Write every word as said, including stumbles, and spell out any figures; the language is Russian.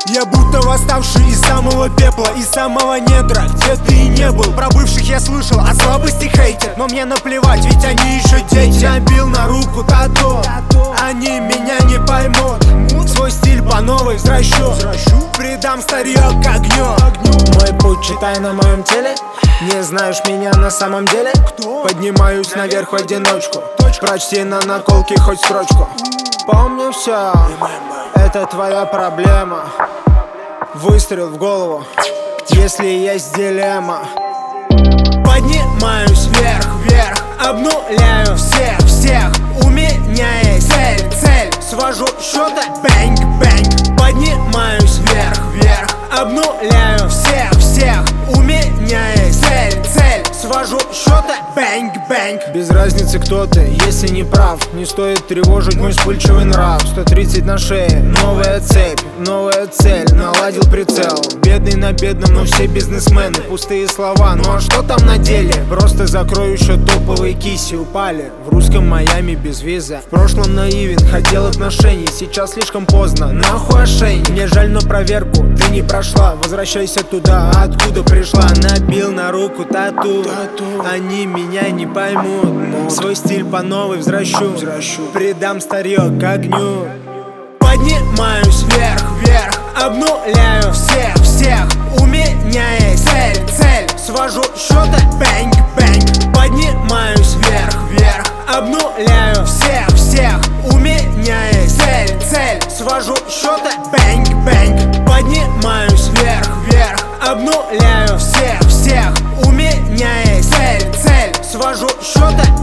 Я будто восставший из самого пепла, из самого недра, где ты и не был. Про бывших я слышал, о слабости хейтер, но мне наплевать, ведь они еще дети. Набил на руку тату, они меня не поймут. Свой стиль по новой взращу, придам старье к огню. Мой путь читай на моем теле. Не знаешь меня на самом деле? Поднимаюсь наверх в одиночку, прочти на наколке хоть строчку. Помню все, это твоя проблема. Выстрел в голову, если есть дилемма. Поднимаюсь вверх, вверх, обнуляю всех, всех. У меня есть цель, цель, свожу счеты, бэнг, бэнг. Поднимаюсь вверх, вверх, обнуляю всех, всех. У меня есть цель, цель, свожу счеты, бэнг, бэнг. Без разницы кто ты, если не прав, не стоит тревожить мой вспыльчивый нрав. Сто тридцать на шее, новая цепь, новая цель, наладил прицел. Бедный на бедном, но все бизнесмены. Пустые слова, ну а что там на деле? Просто закрою еще топовые киси. Упали в русском Майами без визы. В прошлом наивен, хотел отношений, сейчас слишком поздно, нахуй ошейник. Мне жаль, но проверку ты не прошла. Возвращайся туда, откуда пришла. Набил на руку тату, они меня не поймут. Свой стиль по новой взращу, придам старье к огню. Поднимаюсь вверх, вверх, обнуляю всех, всех. У меня есть цель, цель, свожу счеты, бэнг, бэнг. Поднимаюсь вверх, вверх, обнуляю всех, всех. У меня есть цель, цель, свожу счеты, бэнг, бэнг. Поднимаюсь вверх, вверх, обнуляю всех, всех. У меня есть цель, цель, свожу счеты,